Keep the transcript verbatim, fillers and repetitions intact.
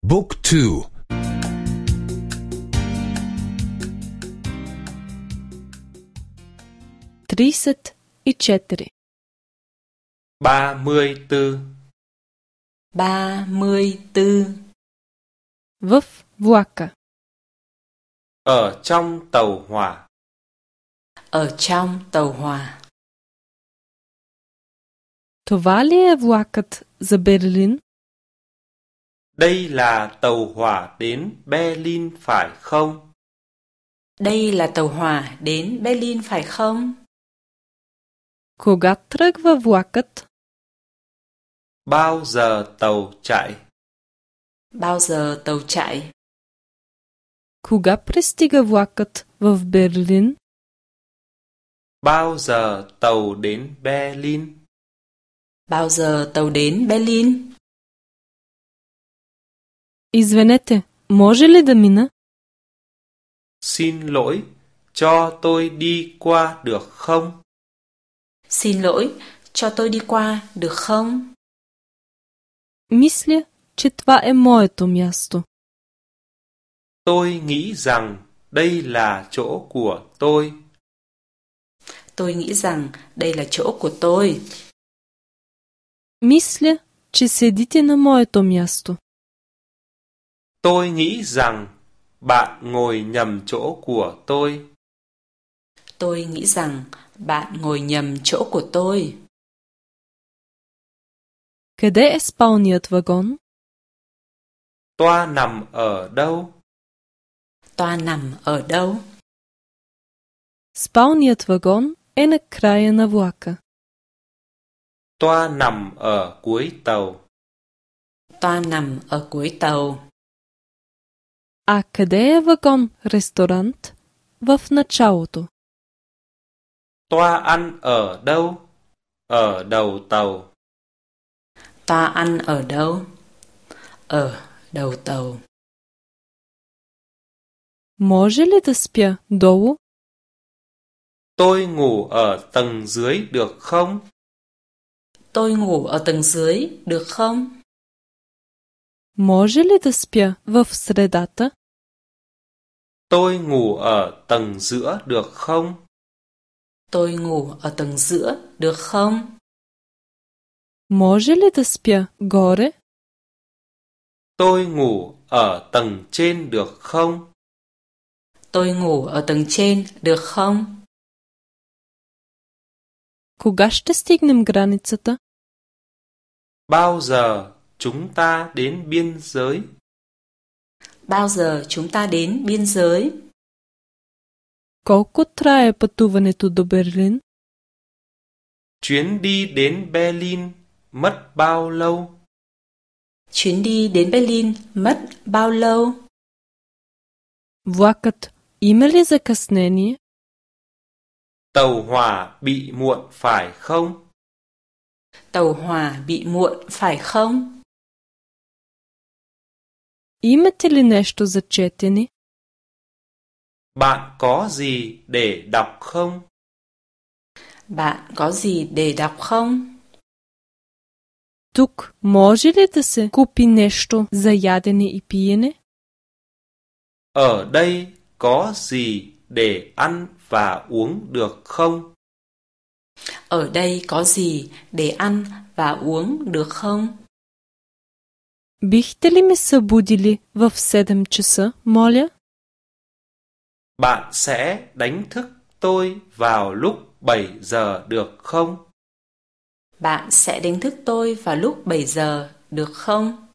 Book two. Trideset i četiri. ba mươi tư. ba mươi tư. В влака. Ở trong tàu hỏa. Ở trong tàu hỏa. Това ли е влакът за Берлин? Đây là tàu hỏa đến Berlin phải không? Đây là tàu hỏa đến Berlin phải không? Кога тръгва влакът? Bao giờ tàu chạy? Bao giờ tàu chạy? Кога пристига влакът в Берлин? Bao giờ tàu đến Berlin? Bao giờ tàu đến Berlin? Извинете, може ли да мина? Xin lỗi, cho tôi đi qua được không? Xin lỗi, cho tôi đi qua được không? Мисля, че това е моето място. Tôi nghĩ rằng đây là chỗ của tôi. Tôi nghĩ rằng đây là chỗ của tôi. Мисля, че седите на моето място. Tôi nghĩ rằng bạn ngồi nhầm chỗ của tôi. Tôi nghĩ rằng bạn ngồi nhầm chỗ của tôi. Къде е спалният вагон? Toa nằm ở đâu? Toa nằm ở đâu? Спалният вагон е на края на влака. Toa nằm ở cuối tàu. Toa nằm ở cuối tàu. А къде е вагон-ресторант в началото? Toa ăn ở đâu? Ở đầu tàu. Toa ăn ở đâu? Ở đầu tàu. Може ли да спя долу? Tôi ngủ ở tầng dưới được không? Tôi ngủ ở tầng dưới được không? Може ли да спя в средата? Tôi ngủ ở tầng giữa được không? Tôi ngủ ở tầng giữa được không? Може ли да спя горе? Tôi ngủ ở tầng trên được không? Tôi ngủ ở tầng trên được không? Кога ще стигнем границата? Bao giờ chúng ta đến biên giới? Bao giờ chúng ta đến biên giới? Колко трае пътуването до Берлин? Chuyến đi đến Berlin mất bao lâu? Chuyến đi đến Berlin mất bao lâu? Влакът има ли закъснение? Tàu hỏa bị muộn phải không? Tàu hỏa bị muộn phải không? Имате ли нещо за четене? Bạn có gì để đọc không? Bạn có gì để đọc không? Тук може ли да се купи нещо за ядене и пиене? Ở đây có gì để ăn và uống được không? Ở đây có gì để ăn và uống được không? Бихте ли ме събудили в седем часа, моля? Bạn sẽ đánh thức tôi vào lúc bảy giờ được không? Bạn sẽ đánh thức tôi vào lúc bảy giờ được không?